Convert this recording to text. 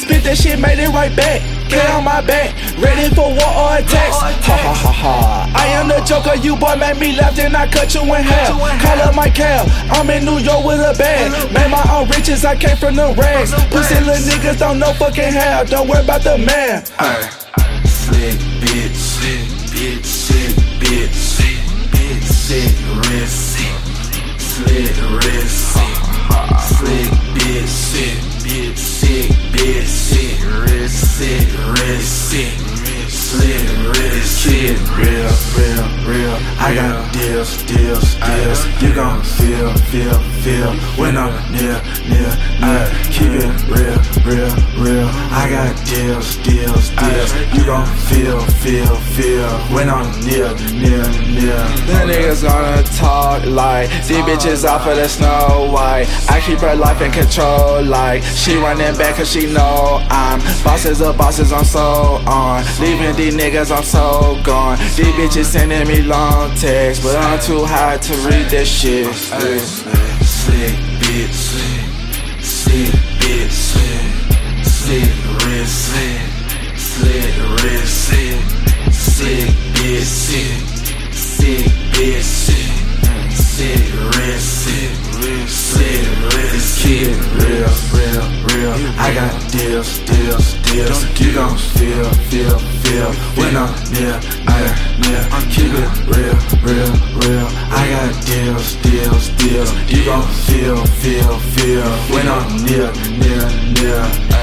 spit that shit, made it right back. Get on my back, ready for war or attacks. Ha ha ha ha. I am the Joker, you boy made me laugh, then I cut you in half. Call up my cab, I'm in New York with a bag. Made my own riches, I came from the rags. Pussy little niggas don't know fucking how. Don't worry about the man. Slick bitch, slick bitch, slick bitch, slick bitch, slick wrist, slick wrist, slick bitch, slick bitch, slick bitch, slick wrist, slick wrist, slick wrist, shit real, real, real. I got deals, deals, deals. You gon' feel when I'm near. Keep it real, real, real. I got deals, deals, deals. You gon' feel when I'm near. The niggas gonna talk like these bitches off of the Snow White. I keep her life in control like she running back cause she know I'm bosses of bosses, I'm so on. Leaving these niggas, I'm so gone. These bitches sending me long texts, but I'm too high to read this shit. Slick bitch, slick bitch, slick wrist, slick wrist, slick bitch, slick bitch, slick wrist, slick wrist, kid real, real, real. I got deals, deals, deals. You gon' feel when I'm near. Keep it real, real, real. I got deals, deals, deals. You gon' feel when I'm near.